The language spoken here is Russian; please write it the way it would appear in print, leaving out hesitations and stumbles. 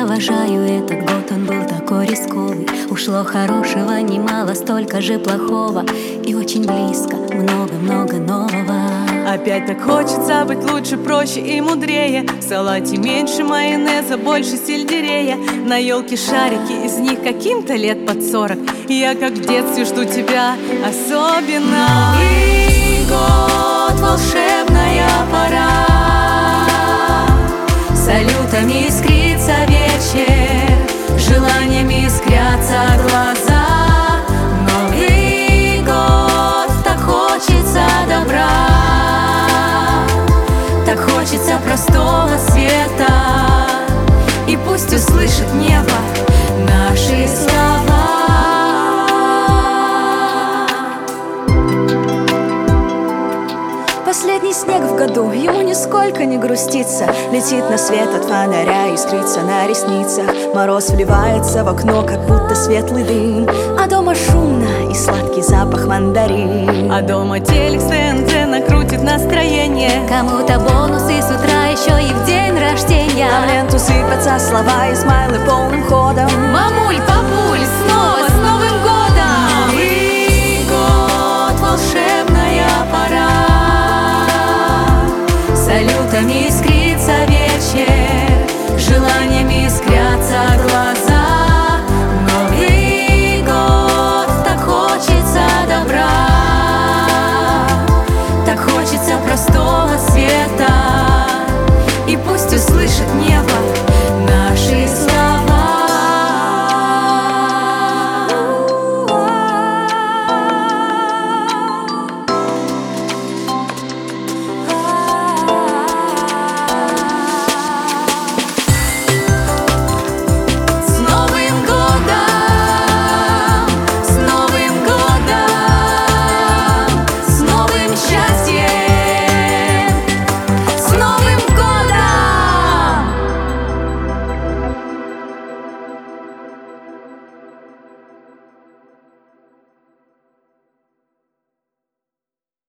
провожаю этот год, он был такой рисковый. Ушло хорошего немало, столько же плохого. И очень близко, много-много нового. Опять так хочется быть лучше, проще и мудрее. В салате меньше майонеза, больше сельдерея. На елке шарики, из них каким-то лет под 40. Я как в детстве жду тебя особенно. Новый год, волшебная пора, салютами искрится вечер, желаниями искрятся глаза. Новый год, так хочется добра, так хочется простого света. И пусть услышит небо наши слова. Последний снег в году, ему нисколько не грустится. Летит на свет от фонаря, искрится на ресницах. Мороз вливается в окно, как будто светлый дым. А дома шумно и сладкий запах мандарин. А дома телек с ТНТ накрутит настроение. Кому-то бонусы с утра, еще и в день рождения. А в ленту сыпятся слова и смайлы полным ходом. Мамуль, папуль, снова с Новым годом! Новый год, волшебная пора, салютами искрится вечер, желаниями искрятся глаза.